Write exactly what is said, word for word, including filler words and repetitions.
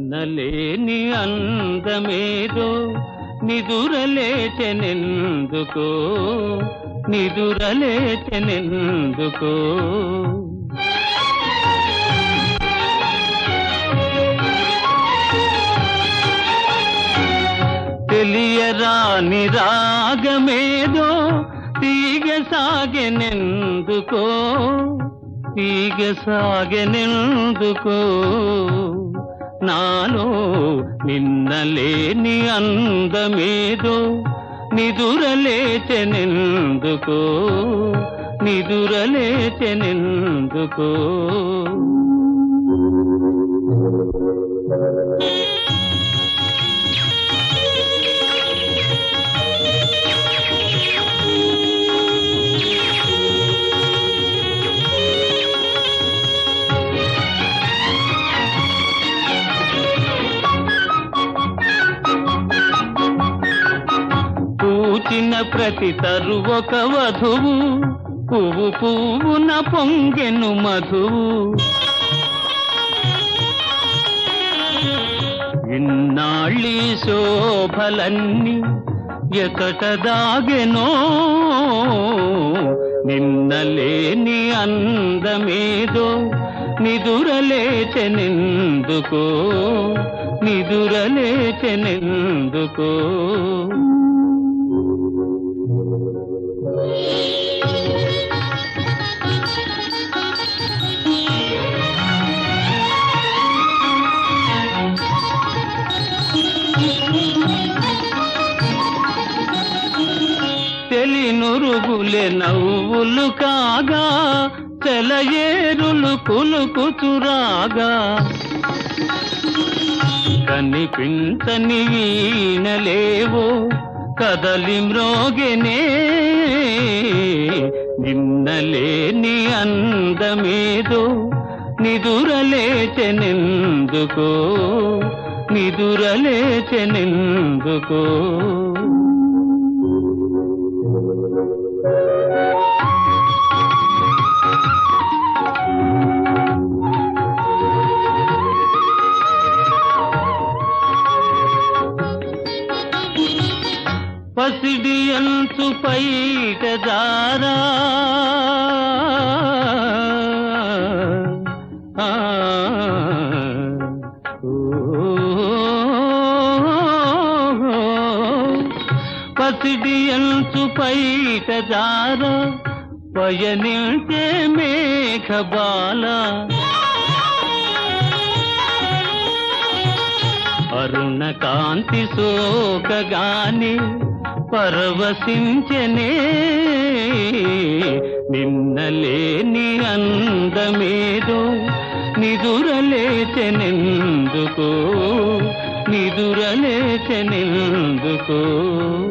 నిన్నలేని అందమేదో నిదురలేచెనెందుకో నిదురలేచెనెందుకో తెలియరాని రాగమేదో తీగ సాగెనెందుకో తీగ సాగెనెందుకో నాలో నిన్నలేని అందమేదో నిదురలేచెనెందుకో నిదురలేచెనెందుకో పూచిన ప్రతి తరువొక వధువు పువ్వు పువ్వున పొంగెను మధువు ఇన్నాళ్ళీ శోభలన్నీ ఎకట దాగెనో నిన్నలేని అందమేదో నిదురలేచెనెందుకో నిదురలేచెనెందుకో తెలినురుగులే నవ్వులు కాగా చెలయేరులు కులుకుచురాగా కనిపించని వీణలేవో కదలి మ్రోగెనే నిన్నలేని అందమేదో నిదురలేచెనెందుకో నిదురలేచెనెందుకో పసిడి అంచు పైట జారా పసిడి అంచు పైట జారా పయనించే మేఘబాల అరుణ కాంతి సోకగాని పరవశించెనే నిన్నలేని అందమేదో నిదురలేచెనెందుకో నిదురలేచెనెందుకో